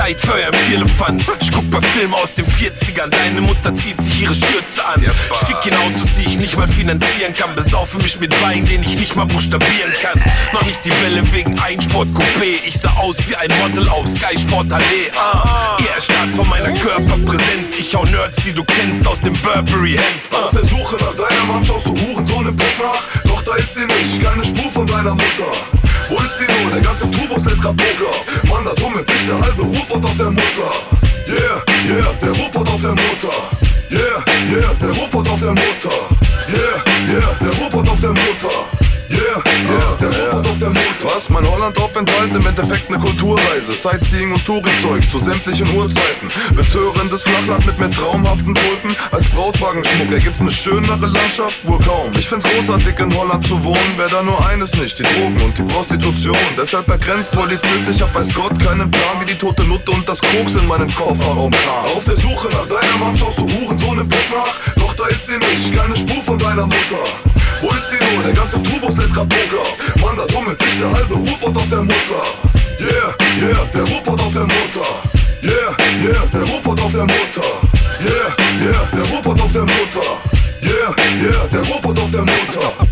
Zeit für euren Vierlefanz. Ich guck bei Filmen aus den 40ern, deine Mutter zieht sich ihre Schürze an. Ich fick in Autos, die ich nicht mal finanzieren kann, besaufe mich mit Wein, den ich nicht mal buchstabieren kann. Noch nicht die Welle wegen Einsport-Coupé, ich sah aus wie ein Model auf Sky Sport HD. Ihr erstarrt von meiner Körperpräsenz, ich hau Nerds, die du kennst, aus dem Burberry-Hemd. Auf der Suche nach deiner Mom schaust du Hurensohn im Puff nach, doch da ist sie nicht, keine Spur von deiner Mutter. Wo ist sie nur? Der ganze Tubus lässt grad Poker. Mann, da tummelt sich der halbe Ruhrpott auf der Mutter. Yeah, yeah, der Ruhrpott auf der Mutter. Yeah, yeah, der Ruhrpott auf der Mutter. Yeah, yeah, der Ruhrpott auf der Mutter. Yeah, yeah, der Ruhrpott auf der Mutter. Was? Mein Holland-Aufenthalt, im Endeffekt ne Kulturreise. Sightseeing und Touri-Zeugs zu sämtlichen Uhrzeiten. Betörendes Flachland mit traumhaften Tulpen als Brautwagenschmuck. Ergibt's ne schönere Landschaft? Wohl kaum. Ich find's großartig in Holland zu wohnen, wär da nur eines nicht, die Drogen und die Prostitution. Deshalb der Grenzpolizist, ich hab weiß Gott keinen Plan, wie die tote Nutte und das Koks in meinen Kofferraum kam. Auf der Suche nach deiner Mom schaust du Hurensohn im Puff nach, doch da ist sie nicht, keine Spur von deiner Mutter. Wo ist sie nur? Der ganze Tubus lässt grad Poker. Mann, da tummelt sich der halbe Ruhrpott auf der Mutter. Yeah, yeah, der Ruhrpott auf der Mutter. Yeah, yeah, der Ruhrpott auf der Mutter. Yeah, yeah, der Ruhrpott auf der Mutter. Yeah, yeah, der Ruhrpott auf der Mutter.